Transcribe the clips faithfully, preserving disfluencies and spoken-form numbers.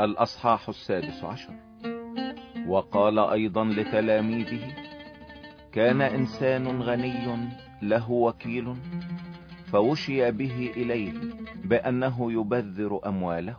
الأصحاح السادس عشر. وقال أيضا لتلاميذه: كان إنسان غني له وكيل، فوشي به إليه بأنه يبذر أمواله،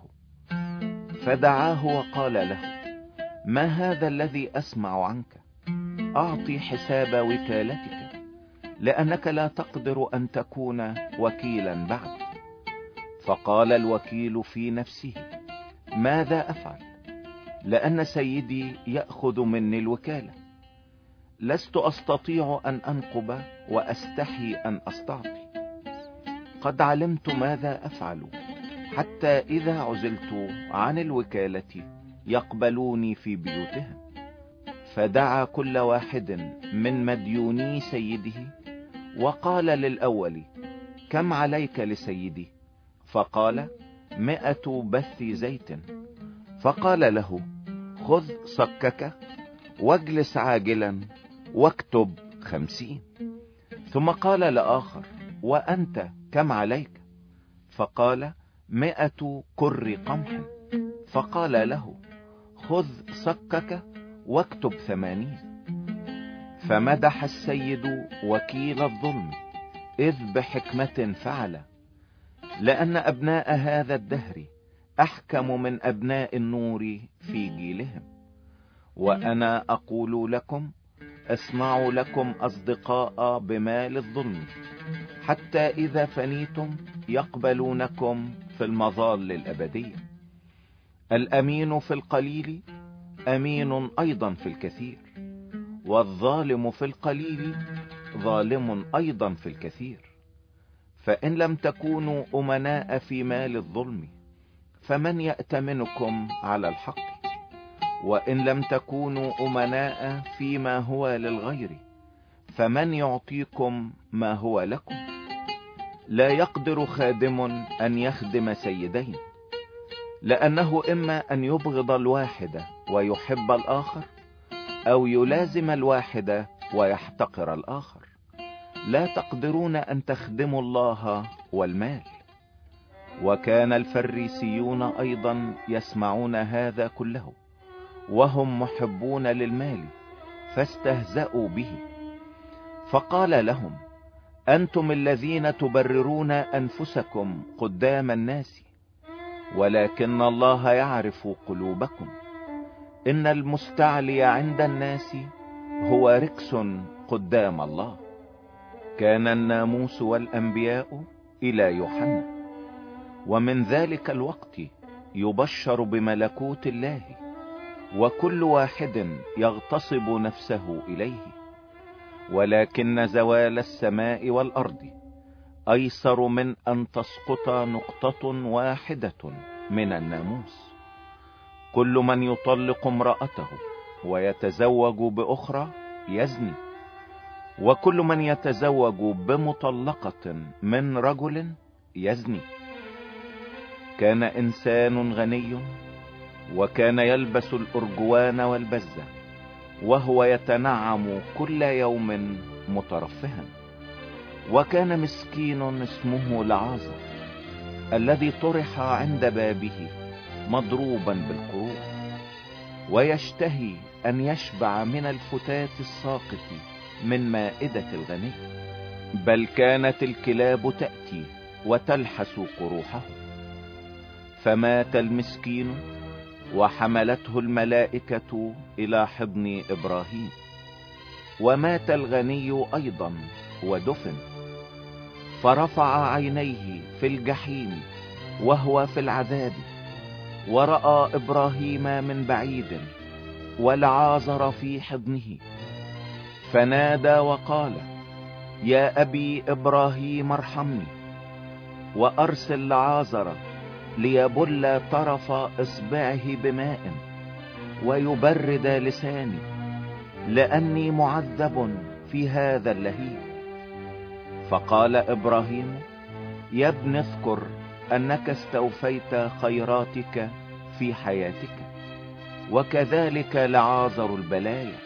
فدعاه وقال له: ما هذا الذي أسمع عنك؟ أعطي حساب وكالتك، لأنك لا تقدر أن تكون وكيلا بعد. فقال الوكيل في نفسه: ماذا أفعل؟ لأن سيدي يأخذ مني الوكالة. لست أستطيع أن أنقب وأستحي أن أستعطي. قد علمت ماذا أفعل، حتى إذا عزلت عن الوكالة يقبلوني في بيوتهم. فدعا كل واحد من مديوني سيده، وقال للأول: كم عليك لسيدي؟ فقال: مئة بث زيت. فقال له: خذ صكك واجلس عاجلا واكتب خمسين. ثم قال لآخر: وأنت كم عليك؟ فقال: مئة كر قمح. فقال له: خذ صكك واكتب ثمانين. فمدح السيد وكيل الظلم، إذ بحكمة فعل، لأن أبناء هذا الدهر أحكم من أبناء النور في جيلهم. وأنا أقول لكم: اصنعوا لكم أصدقاء بمال الظلم، حتى إذا فنيتم يقبلونكم في المظال الأبدية. الأمين في القليل أمين أيضا في الكثير، والظالم في القليل ظالم أيضا في الكثير. فإن لم تكونوا أمناء في مال الظلم، فمن يأتمنكم على الحق؟ وإن لم تكونوا أمناء فيما هو للغير، فمن يعطيكم ما هو لكم؟ لا يقدر خادم أن يخدم سيدين، لأنه إما أن يبغض الواحد ويحب الآخر، أو يلازم الواحد ويحتقر الآخر. لا تقدرون أن تخدموا الله والمال. وكان الفريسيون أيضا يسمعون هذا كله، وهم محبون للمال، فاستهزأوا به. فقال لهم: أنتم الذين تبررون أنفسكم قدام الناس، ولكن الله يعرف قلوبكم. إن المستعلي عند الناس هو ركس قدام الله. كان الناموس والأنبياء إلى يوحنا، ومن ذلك الوقت يبشر بملكوت الله، وكل واحد يغتصب نفسه إليه. ولكن زوال السماء والأرض أيسر من أن تسقط نقطة واحدة من الناموس. كل من يطلق امرأته ويتزوج بأخرى يزني، وكل من يتزوج بمطلقة من رجل يزني. كان إنسان غني، وكان يلبس الأرجوان والبزة، وهو يتنعم كل يوم مترفها. وكان مسكين اسمه لعازر، الذي طرح عند بابه مضروبا بالقروح، ويشتهي أن يشبع من الفتات الساقط من مائدة الغني، بل كانت الكلاب تأتي وتلحس قروحه. فمات المسكين، وحملته الملائكة إلى حضن إبراهيم. ومات الغني أيضا ودفن. فرفع عينيه في الجحيم وهو في العذاب، ورأى إبراهيم من بعيد والعازر في حضنه، فنادى وقال: يا أبي إبراهيم ارحمني، وأرسل لعازر ليبل طرف إصبعه بماء ويبرد لساني، لأني معذب في هذا اللهيب. فقال إبراهيم: يا ابن اذكر أنك استوفيت خيراتك في حياتك، وكذلك لعازر البلايا،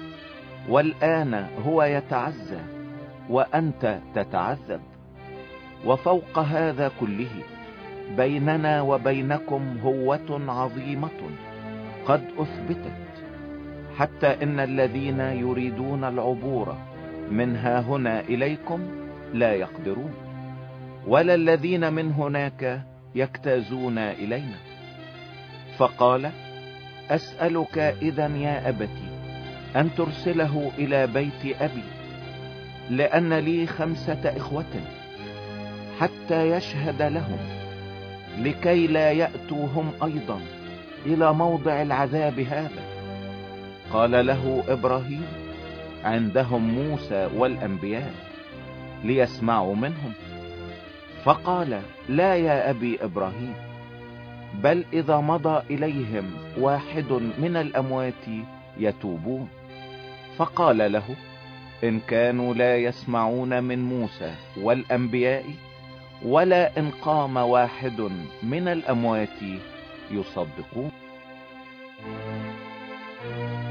والآن هو يتعزى وأنت تتعذب. وفوق هذا كله بيننا وبينكم هوة عظيمة قد اثبتت، حتى ان الذين يريدون العبور من ها هنا اليكم لا يقدرون، ولا الذين من هناك يجتازون الينا. فقال: اسألك اذا يا ابتي ان ترسله الى بيت ابي، لان لي خمسة اخوة، حتى يشهد لهم، لكي لا يأتوا هم ايضا الى موضع العذاب هذا. قال له ابراهيم: عندهم موسى والانبياء، ليسمعوا منهم. فقال: لا يا ابي ابراهيم، بل اذا مضى اليهم واحد من الاموات يتوبون. فقال له: ان كانوا لا يسمعون من موسى والانبياء، ولا ان قام واحد من الاموات يصدقون.